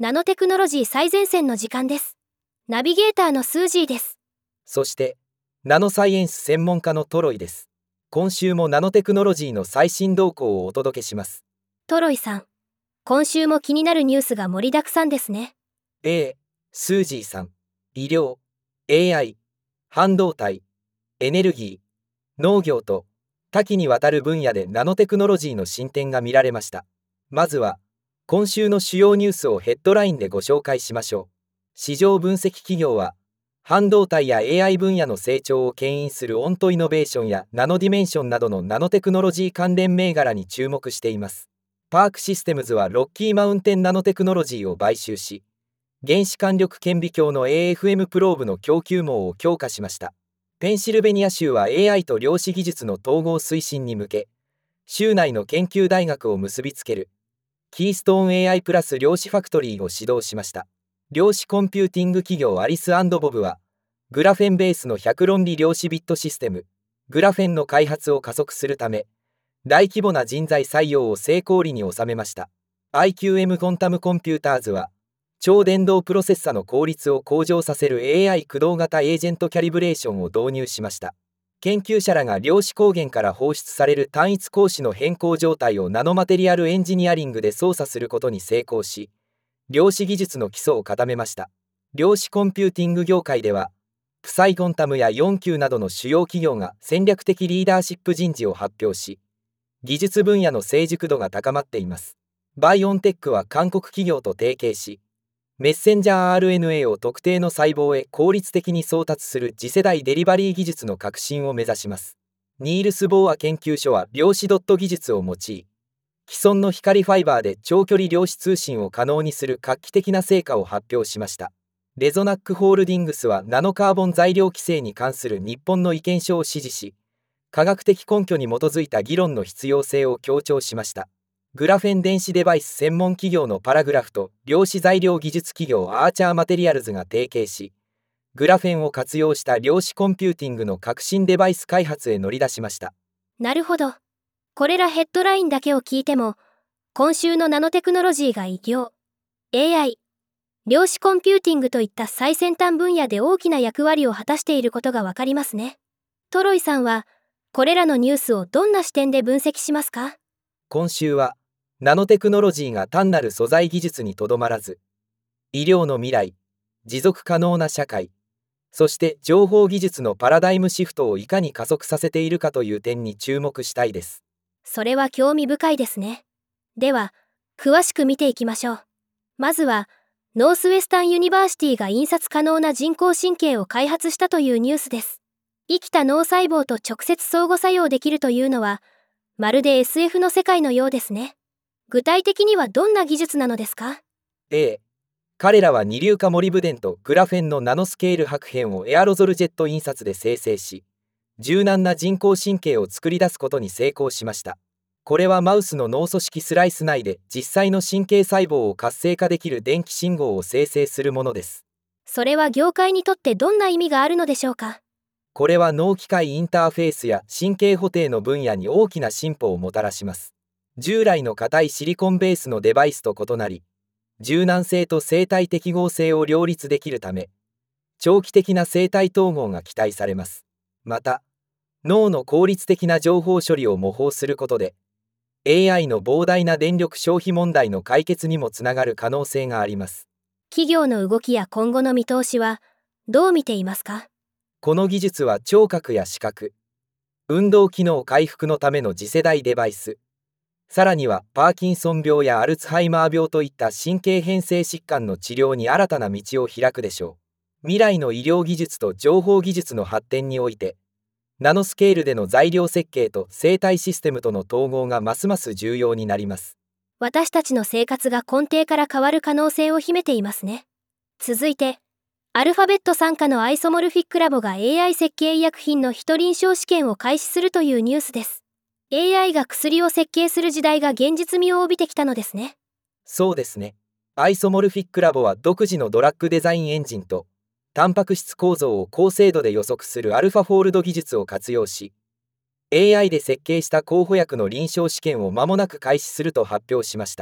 ナノテクノロジー最前線の時間です。ナビゲーターのスージーです。 そしてナノサイエンス専門家のトロイです。今週もナノテクノロジーの最新動向をお届けします。 トロイさん、今週も気になるニュースが盛りだくさんですね。 スージーさん、医療、AI、半導体、エネルギー、農業と多岐にわたる分野でナノテクノロジーの進展が見られました。まずは今週の主要ニュースをヘッドラインでご紹介しましょう。市場分析企業は半導体や AI 分野の成長を牽引するオントイノベーションやナノディメンションなどのナノテクノロジー関連銘柄に注目しています。パークシステムズはロッキーマウンテンナノテクノロジーを買収し、原子間力顕微鏡の AFM プローブの供給網を強化しました。ペンシルベニア州は AI と量子技術の統合推進に向け、州内の研究大学を結びつけるキーストーン AI プラス量子ファクトリーを始動しました。量子コンピューティング企業アリス&ボブは、グラフェンベースの100論理量子ビットシステム、グラフェンの開発を加速するため、大規模な人材採用を成功裏に収めました。IQM コンタムコンピューターズは、超電導プロセッサの効率を向上させる AI 駆動型エージェントキャリブレーションを導入しました。研究者らが量子光源から放出される単一光子の変更状態をナノマテリアルエンジニアリングで操作することに成功し、量子技術の基礎を固めました。量子コンピューティング業界では、プサイコンタムや4Qなどの主要企業が戦略的リーダーシップ人事を発表し、技術分野の成熟度が高まっています。バイオンテックは韓国企業と提携し、メッセンジャー RNA を特定の細胞へ効率的に送達する次世代デリバリー技術の革新を目指します。ニールス・ボーア研究所は量子ドット技術を用い、既存の光ファイバーで長距離量子通信を可能にする画期的な成果を発表しました。レゾナックホールディングスはナノカーボン材料規制に関する日本の意見書を支持し、科学的根拠に基づいた議論の必要性を強調しました。グラフェン電子デバイス専門企業のパラグラフと量子材料技術企業アーチャーマテリアルズが提携し、グラフェンを活用した量子コンピューティングの革新デバイス開発へ乗り出しました。 なるほど。これらヘッドラインだけを聞いても、今週のナノテクノロジーが医療、AI、量子コンピューティングといった最先端分野で大きな役割を果たしていることがわかりますね。トロイさんは、これらのニュースをどんな視点で分析しますか？ 今週は、ナノテクノロジーが単なる素材技術にとどまらず、医療の未来、持続可能な社会、そして情報技術のパラダイムシフトをいかに加速させているかという点に注目したいです。 それは興味深いですね。では、詳しく見ていきましょう。まずは、ノースウェスタンユニバーシティが印刷可能な人工神経を開発したというニュースです。生きた脳細胞と直接相互作用できるというのは、まるで SF の世界のようですね。具体的にはどんな技術なのですか？ 彼らは二硫化モリブデンとグラフェンのナノスケール薄片をエアロゾルジェット印刷で生成し、柔軟な人工神経を作り出すことに成功しました。これはマウスの脳組織スライス内で実際の神経細胞を活性化できる電気信号を生成するものです。 それは業界にとってどんな意味があるのでしょうか？ これは脳機械インターフェースや神経補定の分野に大きな進歩をもたらします。従来の硬いシリコンベースのデバイスと異なり、柔軟性と生体適合性を両立できるため、長期的な生体統合が期待されます。また、脳の効率的な情報処理を模倣することで、AI の膨大な電力消費問題の解決にもつながる可能性があります。 企業の動きや今後の見通しはどう見ていますか？ この技術は聴覚や視覚、運動機能回復のための次世代デバイス、さらにはパーキンソン病やアルツハイマー病といった神経変性疾患の治療に新たな道を開くでしょう。未来の医療技術と情報技術の発展において、ナノスケールでの材料設計と生態システムとの統合がますます重要になります。 私たちの生活が根底から変わる可能性を秘めていますね。続いて、アルファベット傘下のアイソモルフィックラボが AI 設計医薬品の非臨床試験を開始するというニュースです。AI が薬を設計する時代が現実味を帯びてきたのですね。 そうですね。アイソモルフィックラボは独自のドラッグデザインエンジンと、タンパク質構造を高精度で予測するアルファフォールド技術を活用し、AI で設計した候補薬の臨床試験を間もなく開始すると発表しました。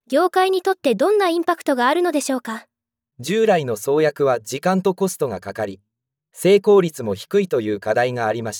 業界にとってどんなインパクトがあるのでしょうか。 従来の創薬は時間とコストがかかり、成功率も低いという課題がありました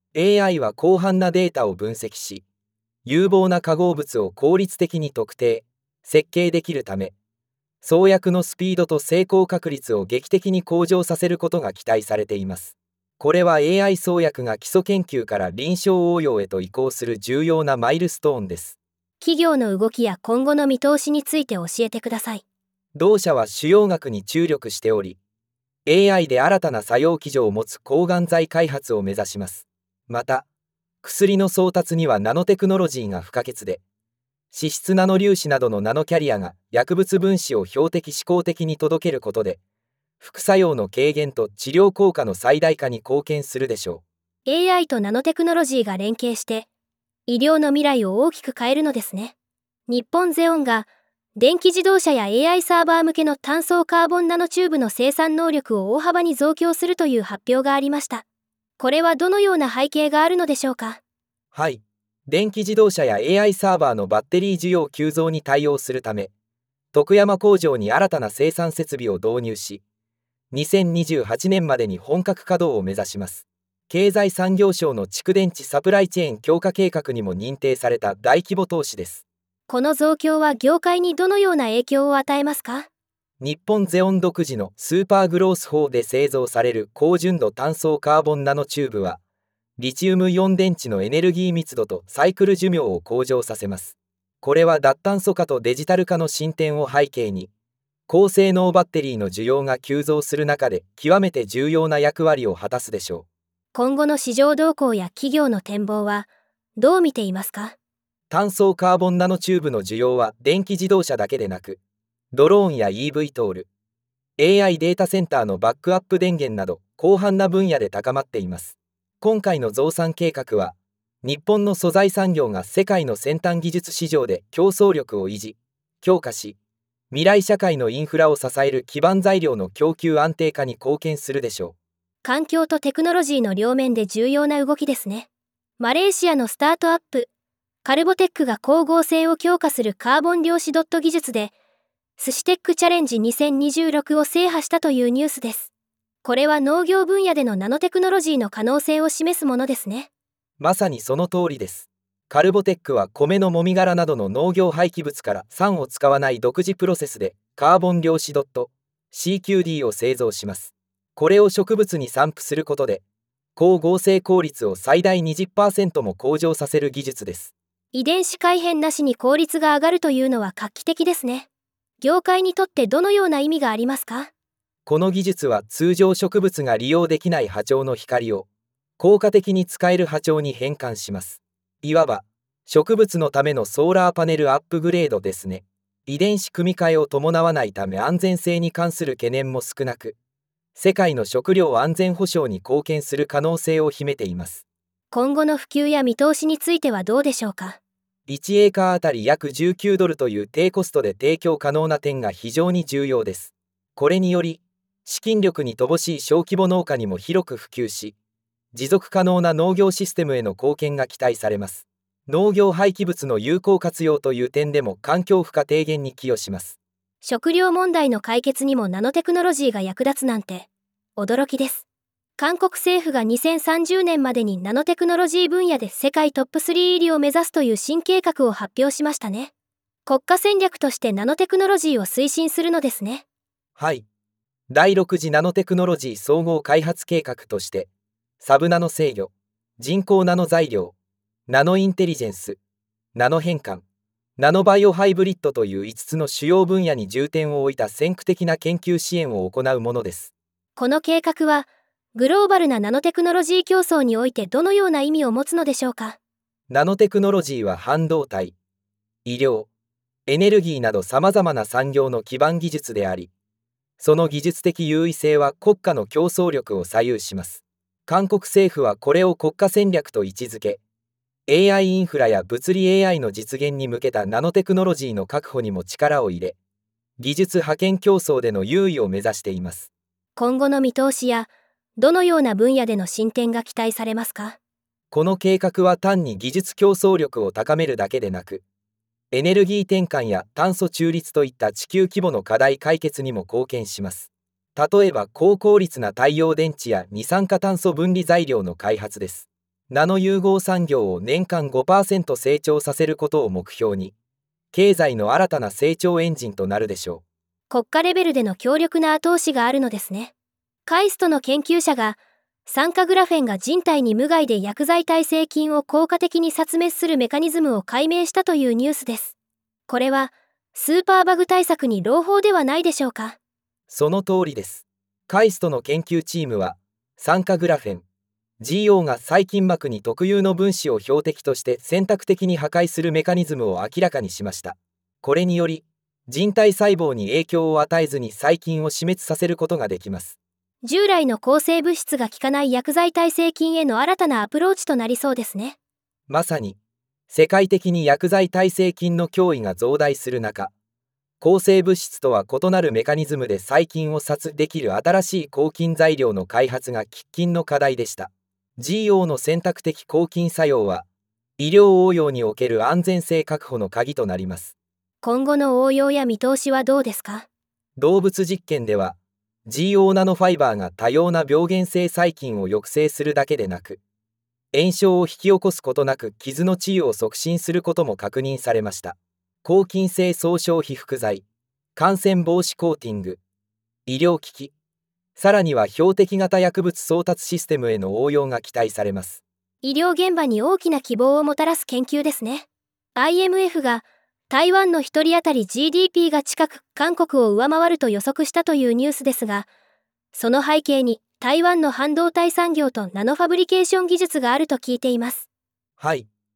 。AI は広範なデータを分析し、有望な化合物を効率的に特定、設計できるため、創薬のスピードと成功確率を劇的に向上させることが期待されています。これは AI 創薬が基礎研究から臨床応用へと移行する重要なマイルストーンです。 企業の動きや今後の見通しについて教えてください。 同社は腫瘍学に注力しており、AI で新たな作用機序を持つ抗がん剤開発を目指します。また、薬の送達にはナノテクノロジーが不可欠で、脂質ナノ粒子などのナノキャリアが薬物分子を標的指向的に届けることで、副作用の軽減と治療効果の最大化に貢献するでしょう。AI とナノテクノロジーが連携して、医療の未来を大きく変えるのですね。日本ゼオンが、電気自動車や AI サーバー向けの単層カーボンナノチューブの生産能力を大幅に増強するという発表がありました。これはどのような背景があるのでしょうか。 はい。電気自動車や AI サーバーのバッテリー需要急増に対応するため、徳山工場に新たな生産設備を導入し、2028年までに本格稼働を目指します。経済産業省の蓄電池サプライチェーン強化計画にも認定された大規模投資です。 この増強は業界にどのような影響を与えますか。 日本ゼオン独自のスーパーグロース法で製造される高純度単層カーボンナノチューブは、リチウムイオン電池のエネルギー密度とサイクル寿命を向上させます。これは脱炭素化とデジタル化の進展を背景に、高性能バッテリーの需要が急増する中で極めて重要な役割を果たすでしょう。 今後の市場動向や企業の展望はどう見ていますか。 単層カーボンナノチューブの需要は電気自動車だけでなく、ドローンや EV トール、AI データセンターのバックアップ電源など広範な分野で高まっています。今回の増産計画は、日本の素材産業が世界の先端技術市場で競争力を維持、強化し、未来社会のインフラを支える基盤材料の供給安定化に貢献するでしょう。 環境とテクノロジーの両面で重要な動きですね。マレーシアのスタートアップ、カルボテックが光合成を強化するカーボン量子ドット技術で、スシテックチャレンジ2026を制覇したというニュースです。これは農業分野でのナノテクノロジーの可能性を示すものですね。 まさにその通りです。カルボテックは米のもみ殻などの農業廃棄物から酸を使わない独自プロセスでカーボン量子ドット CQD を製造します。これを植物に散布することで、光合成効率を最大 20% も向上させる技術です。 遺伝子改変なしに効率が上がるというのは画期的ですね。業界にとってどのような意味がありますか。 この技術は通常植物が利用できない波長の光を効果的に使える波長に変換します。いわば植物のためのソーラーパネルアップグレードですね。遺伝子組み換えを伴わないため安全性に関する懸念も少なく、世界の食料安全保障に貢献する可能性を秘めています。 今後の普及や見通しについてはどうでしょうか。 1エーカーあたり約19ドルという低コストで提供可能な点が非常に重要です。これにより、資金力に乏しい小規模農家にも広く普及し、持続可能な農業システムへの貢献が期待されます。農業廃棄物の有効活用という点でも環境負荷低減に寄与します。 食料問題の解決にもナノテクノロジーが役立つなんて、驚きです。韓国政府が2030年までにナノテクノロジー分野で世界トップ3入りを目指すという新計画を発表しましたね。国家戦略としてナノテクノロジーを推進するのですね。 はい。第6次ナノテクノロジー総合開発計画として、サブナノ制御、人工ナノ材料、ナノインテリジェンス、ナノ変換、ナノバイオハイブリッドという5つの主要分野に重点を置いた先駆的な研究支援を行うものです。 この計画は、グローバルなナノテクノロジー競争においてどのような意味を持つのでしょうか。 ナノテクノロジーは半導体、医療、エネルギーなどさまざまな産業の基盤技術であり、その技術的優位性は国家の競争力を左右します。韓国政府はこれを国家戦略と位置づけ、AI インフラや物理 AI の実現に向けたナノテクノロジーの確保にも力を入れ、技術覇権競争での優位を目指しています。 今後の見通しや、どのような分野での進展が期待されますか。 この計画は単に技術競争力を高めるだけでなく、 エネルギー転換や炭素中立といった地球規模の課題解決にも貢献します。例えば高効率な太陽電池や二酸化炭素分離材料の開発です。ナノ融合産業を年間 5% 成長させることを目標に、経済の新たな成長エンジンとなるでしょう。 国家レベルでの強力な後押しがあるのですね。カイストの研究者が、酸化グラフェンが人体に無害で薬剤耐性菌を効果的に殺滅するメカニズムを解明したというニュースです。これは、スーパーバグ対策に朗報ではないでしょうか。 その通りです。カイストの研究チームは、酸化グラフェン、GO が細菌膜に特有の分子を標的として選択的に破壊するメカニズムを明らかにしました。これにより、人体細胞に影響を与えずに細菌を死滅させることができます。 従来の抗生物質が効かない薬剤耐性菌への新たなアプローチとなりそうですね。 まさに、世界的に薬剤耐性菌の脅威が増大する中、抗生物質とは異なるメカニズムで細菌を殺できる新しい抗菌材料の開発が喫緊の課題でした。GO の選択的抗菌作用は、医療応用における安全性確保の鍵となります。 今後の応用や見通しはどうですか？ 動物実験では、GO ナノファイバーが多様な病原性細菌を抑制するだけでなく、炎症を引き起こすことなく傷の治癒を促進することも確認されました。抗菌性総称被覆剤、感染防止コーティング、医療機器、さらには標的型薬物送達システムへの応用が期待されます。 医療現場に大きな希望をもたらす研究ですね。IMF が台湾の1人当たり GDP が近く韓国を上回ると予測したというニュースですが、その背景に台湾の半導体産業とナノファブリケーション技術があると聞いています。 はい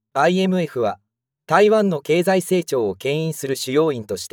、IMF は台湾の経済成長を牽引する主要因として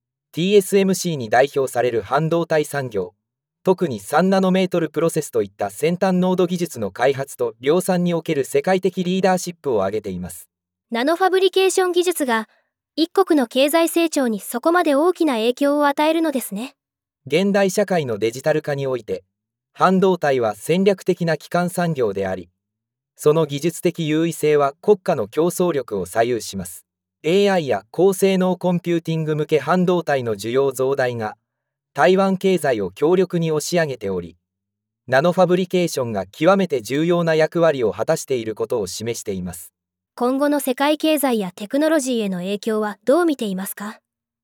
TSMC に代表される半導体産業、特に3ナノメートルプロセスといった先端濃度技術の開発と量産における世界的リーダーシップを挙げています。 ナノファブリケーション技術が一国の経済成長にそこまで大きな影響を与えるのですね。 現代社会のデジタル化において、半導体は戦略的な基幹産業であり、その技術的優位性は国家の競争力を左右します。AI や高性能コンピューティング向け半導体の需要増大が台湾経済を強力に押し上げており、ナノファブリケーションが極めて重要な役割を果たしていることを示しています。 今後の世界経済やテクノロジーへの影響はどう見ていますか？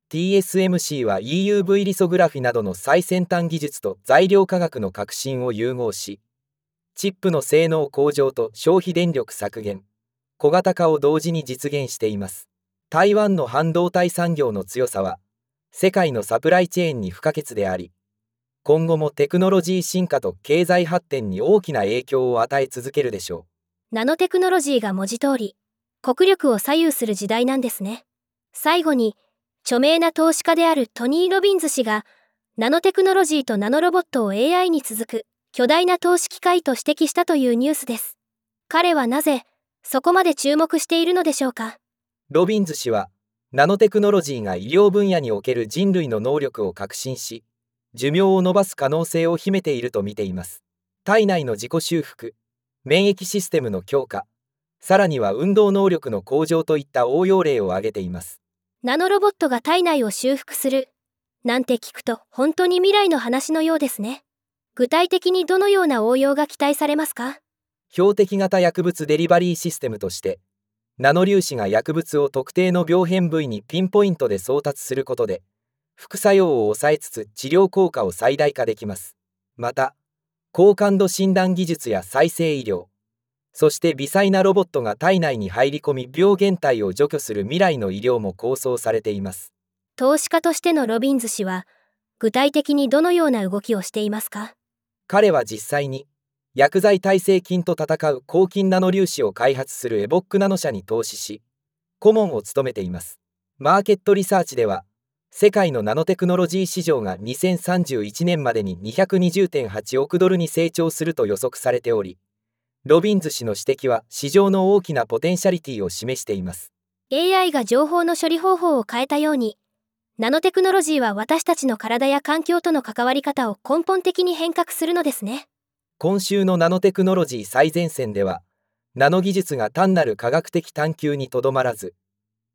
TSMC は EUV リソグラフィなどの最先端技術と材料科学の革新を融合し、チップの性能向上と消費電力削減、小型化を同時に実現しています。台湾の半導体産業の強さは、世界のサプライチェーンに不可欠であり、今後もテクノロジー進化と経済発展に大きな影響を与え続けるでしょう。 ナノテクノロジーが文字通り、国力を左右する時代なんですね。最後に、著名な投資家であるトニー・ロビンズ氏が、ナノテクノロジーとナノロボットを AI に続く巨大な投資機会と指摘したというニュースです。彼はなぜ、そこまで注目しているのでしょうか。 ロビンズ氏は、ナノテクノロジーが医療分野における人類の能力を革新し、寿命を延ばす可能性を秘めていると見ています。体内の自己修復、免疫システムの強化、さらには運動能力の向上といった応用例を挙げています。 ナノロボットが体内を修復する、なんて聞くと本当に未来の話のようですね。具体的にどのような応用が期待されますか？ 標的型薬物デリバリーシステムとして、ナノ粒子が薬物を特定の病変部位にピンポイントで送達することで、副作用を抑えつつ治療効果を最大化できます。また、高感度診断技術や再生医療、そして微細なロボットが体内に入り込み病原体を除去する未来の医療も構想されています。 投資家としてのロビンズ氏は、具体的にどのような動きをしていますか？ 彼は実際に、薬剤耐性菌と戦う抗菌ナノ粒子を開発するエボックナノ社に投資し、顧問を務めています。マーケットリサーチでは、世界のナノテクノロジー市場が2031年までに220.8億ドルに成長すると予測されており、ロビンズ氏の指摘は市場の大きなポテンシャリティを示しています。 AI が情報の処理方法を変えたように、ナノテクノロジーは私たちの体や環境との関わり方を根本的に変革するのですね。 今週のナノテクノロジー最前線では、ナノ技術が単なる科学的探求にとどまらず、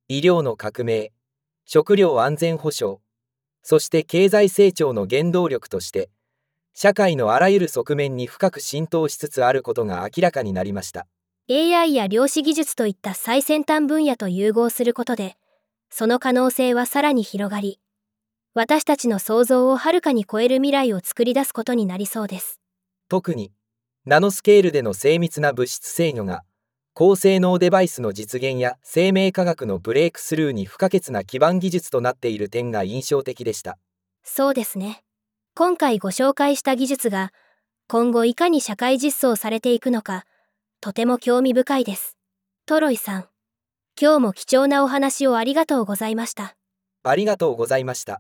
医療の革命、食料安全保障、そして経済成長の原動力として、社会のあらゆる側面に深く浸透しつつあることが明らかになりました。 AI や量子技術といった最先端分野と融合することで、その可能性はさらに広がり、私たちの想像をはるかに超える未来を作り出すことになりそうです。 特に、ナノスケールでの精密な物質制御が、高性能デバイスの実現や生命科学のブレイクスルーに不可欠な基盤技術となっている点が印象的でした。 そうですね。今回ご紹介した技術が、今後いかに社会実装されていくのか、とても興味深いです。トロイさん、今日も貴重なお話をありがとうございました。 ありがとうございました。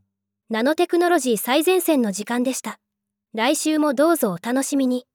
ナノテクノロジー最前線の時間でした。来週もどうぞお楽しみに。